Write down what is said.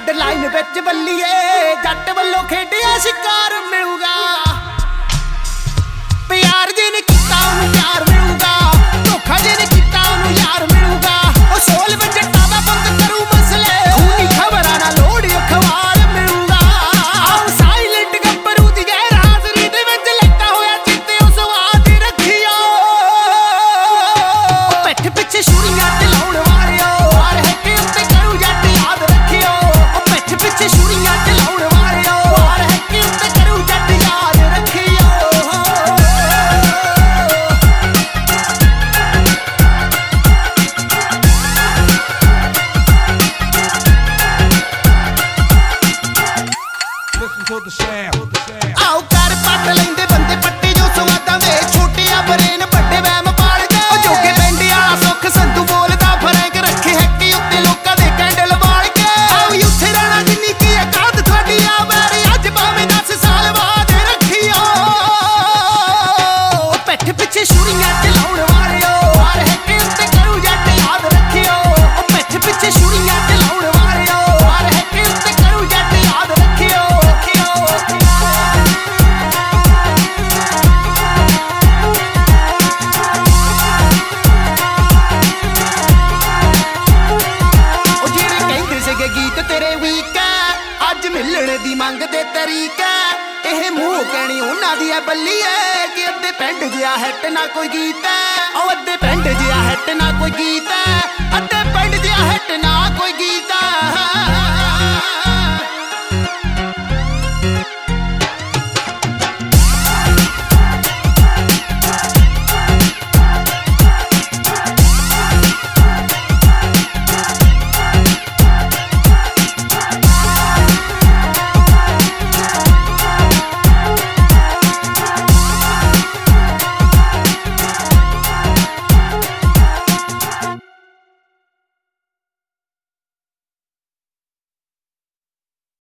line ਵਿੱਚ ਬੱਲੀਏ ਜੱਟ ਵੱਲੋਂ ਖੇਡਿਆ ਸ਼ਿਕਾਰ ਮਿਲੂਗਾ ਪਿਆਰ ਜੇ ਨੇ ਕੀਤਾ ਉਹਨੂੰ ਪਿਆਰ ਮਿਲੂਗਾ ਧੋਖਾ ਜੇ ਨੇ ਕੀਤਾ ਉਹਨੂੰ ਯਾਰ ਮਿਲੂਗਾ ਉਹ ਸੋਲ ਵਿੱਚ ਜੱਟਾਂ ਦਾ ਬੰਦ ਕਰੂ ਮਸਲੇ ਖੂਨੀ ਖਬਰਾਂ ਨਾਲ ਲੋੜ ਅਖਬਾਰ ਮਿਲੂਗਾ ਆਹ ਸਾਇਲੈਂਟ ਗੱਭਰੂ ਦੀ ਗੈਰ ਹਾਜ਼ਰੀ ਦੇ ਵਿੱਚ ਲੱਗਾ ਹੋਇਆ ਚਿੱਤੇ ਉਸ ਵਾਦ ਰੱਖਿਓ ਪਿੱਠ ਪਿੱਛੇ ਛੁਰੀਆਂ ਚਲਾਉਣ ਵਾਲਿਓ ਵਾਰ ਹੈ ਕਿ ਉੱਤੇ ਕਰੂ ਜੱਟ ਯਾਦ ਰੱਖਿਓ ਪਿੱਠ ਪਿੱਛੇ ਛੁਰੀਆਂ ਚਲਾਉਣ ਵਾਲਿਓ ਵਾਰ ਹੈ ਕਿ ਉੱਤੇ ਕਰੂ ਜੱਟ ਯਾਦ ਰੱਖਿਓ ਆਓ ਕਰ ਪੱਟ ਲੈਂਦੇ ਬੰਦੇ ਪੱਟੇ ਜੋ ਸਵਾਦਾਂ ਦੇ ਛੋਟਿਆ ਬਰੇਨ ਵੱਡੇ ਵਹਿਮ ਪਾਲ ਕੇ ਉਹ ਜੋਗੇ ਪਿੰਡ ਵਾਲਾ ਸੁੱਖ ਸੰਧੂ ਬੋਲਦਾ ਫਰੈਂਕ ਰੱਖੇ ਹੈਕੀ ਉੱਤੇ ਲੋਕਾਂ ਦੇ ਕੈਂਡਲ ਬਾਲ ਕੇ ਆਓ ਉੱਥੇ ਰਹਿਣਾ ਜਿੰਨੀ ਕੀ ਔਕਾਤ ਤੁਹਾਡੀ ਆ ਵੈਰੀ ਅੱਜ ਭਾਵੇਂ 10 ਸਾਲ ਬਾਅਦ ਰੱਖਿਓ ਪਿੱਠ ਪਿੱਛੇ ਛੁਰੀਆਂ ਚਲਾਉਣ ਵਾਲਿਓ ਵਾਰ ਹੈ ਕਿ ਉੱਤੇ ਕਰੂ ਜੱਟ ਯਾਦ ਰੱਖਿਓ ਪਿੱਠ ਪਿੱਛੇ ਛੁਰੀਆਂ ਚਲਾਉਣ ਵਾਲਿਓ ਵਾਰ ਹੈ ਕਿ ਉੱਤੇ ਕਰੂ ਜੱਟ ਯਾਦ ਰੱਖਿਓ ਗੀਤ ਤੇਰੇ ਵੀਕ ਅੱਜ ਮਿਲਣ ਦੀ ਮੰਗਦੇ ਤਰੀਕਾ ਇਹ ਮੂੰਹ ਕਹਿਣੀ ਉਹਨਾਂ ਦੀ ਐ ਬੱਲੀਏ ਕਿ ਅੱਧੇ ਪਿੰਡ ਜਿਹਾ ਹਿੱਟ ਨਾ ਕੋਈ ਗੀਤ ਉਹ ਅੱਧੇ ਪਿੰਡ ਜਿਹਾ ਹਿੱਟ ਨਾ ਕੋਈ ਗੀਤ ਅੱਧੇ